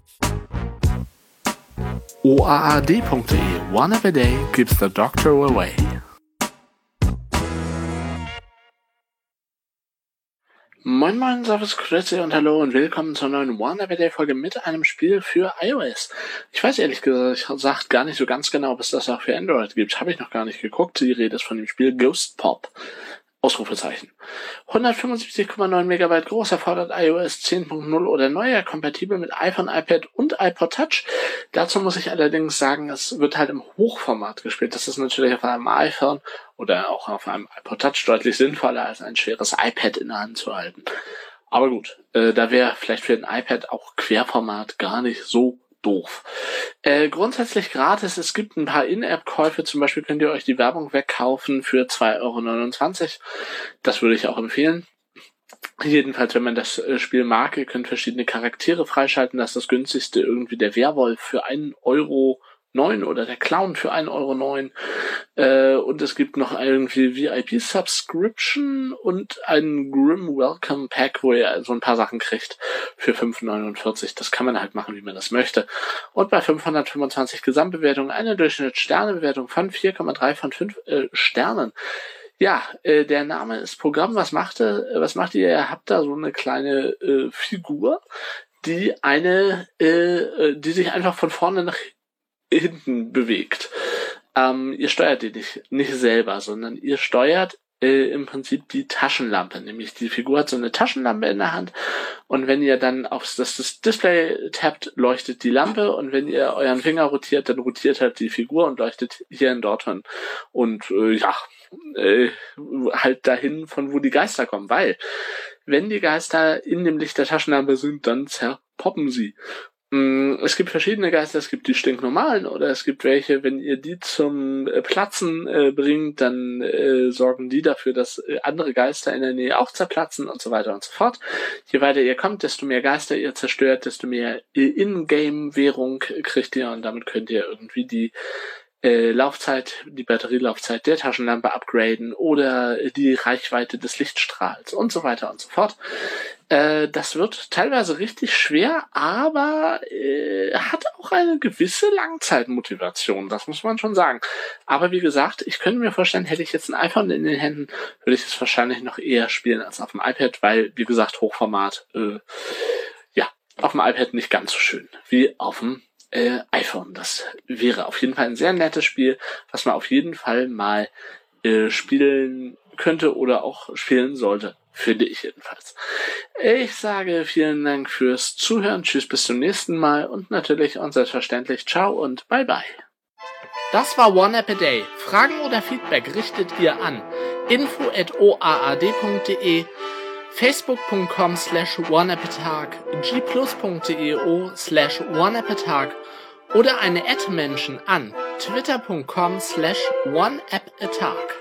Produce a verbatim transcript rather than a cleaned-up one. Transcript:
O A A D punkt de. One every day keeps the doctor away. Moin moin, servus, grüezi und hallo und willkommen zur neuen One Every Day Folge mit einem Spiel für iOS. Ich weiß ehrlich gesagt gar nicht so ganz genau, ob es das auch für Android gibt. Habe ich noch gar nicht geguckt. Die Rede ist von dem Spiel Ghost Pop. Ausrufezeichen. hundertfünfundsiebzig Komma neun Megabyte groß, erfordert iOS zehn Punkt null oder neuer, kompatibel mit iPhone, iPad und iPod Touch. Dazu muss ich allerdings sagen, es wird halt im Hochformat gespielt. Das ist natürlich auf einem iPhone oder auch auf einem iPod Touch deutlich sinnvoller, als ein schweres iPad in der Hand zu halten. Aber gut, äh, da wäre vielleicht für ein iPad auch Querformat gar nicht so doof. Äh, grundsätzlich gratis, es gibt ein paar In-App-Käufe, zum Beispiel könnt ihr euch die Werbung wegkaufen für zwei Euro neunundzwanzig. Das würde ich auch empfehlen. Jedenfalls, wenn man das Spiel mag, ihr könnt verschiedene Charaktere freischalten. Das ist das günstigste irgendwie der Werwolf für einen Euro neun oder der Clown für einen Euro neun. Äh, und es gibt noch irgendwie V I P-Subscription und einen Grim Welcome Pack, wo ihr so ein paar Sachen kriegt für fünf neunundvierzig. Das kann man halt machen, wie man das möchte. Und bei fünfhundertfünfundzwanzig Gesamtbewertungen eine Durchschnittssternebewertung von vier Komma drei von fünf äh, Sternen. Ja, äh, der Name ist Programm. Was macht er? Was macht ihr? Ihr habt da so eine kleine äh, Figur, die eine, äh, die sich einfach von vorne nach hinten bewegt. Ähm, ihr steuert die nicht, nicht selber, sondern ihr steuert äh, im Prinzip die Taschenlampe. Nämlich die Figur hat so eine Taschenlampe in der Hand und wenn ihr dann auf das, das Display tappt, leuchtet die Lampe und wenn ihr euren Finger rotiert, dann rotiert halt die Figur und leuchtet hier in Dortmund. Und äh, ja, äh, halt dahin, von wo die Geister kommen, weil wenn die Geister in dem Licht der Taschenlampe sind, dann zerpoppen sie. Es gibt verschiedene Geister, es gibt die stinknormalen oder es gibt welche, wenn ihr die zum äh, Platzen äh, bringt, dann äh, sorgen die dafür, dass äh, andere Geister in der Nähe auch zerplatzen und so weiter und so fort. Je weiter ihr kommt, desto mehr Geister ihr zerstört, desto mehr äh, In-Game-Währung kriegt ihr und damit könnt ihr irgendwie die äh, Laufzeit, die Batterielaufzeit der Taschenlampe upgraden oder äh, die Reichweite des Lichtstrahls und so weiter und so fort. Äh, das wird teilweise richtig schwer, aber äh, hat auch eine gewisse Langzeitmotivation, das muss man schon sagen. Aber wie gesagt, ich könnte mir vorstellen, hätte ich jetzt ein iPhone in den Händen, würde ich es wahrscheinlich noch eher spielen als auf dem iPad, weil, wie gesagt, Hochformat, äh, ja, auf dem iPad nicht ganz so schön wie auf dem Äh, iPhone. Das wäre auf jeden Fall ein sehr nettes Spiel, was man auf jeden Fall mal äh, spielen könnte oder auch spielen sollte, finde ich jedenfalls. Ich sage vielen Dank fürs Zuhören, tschüss, bis zum nächsten Mal und natürlich und selbstverständlich ciao und bye bye. Das war One App a Day. Fragen oder Feedback richtet ihr an info at o a a d punkt de, facebook punkt com slash oneappatag, g plus punkt de slash oneappatag oder eine Ad-Menschen an twitter punkt com slash oneappatag.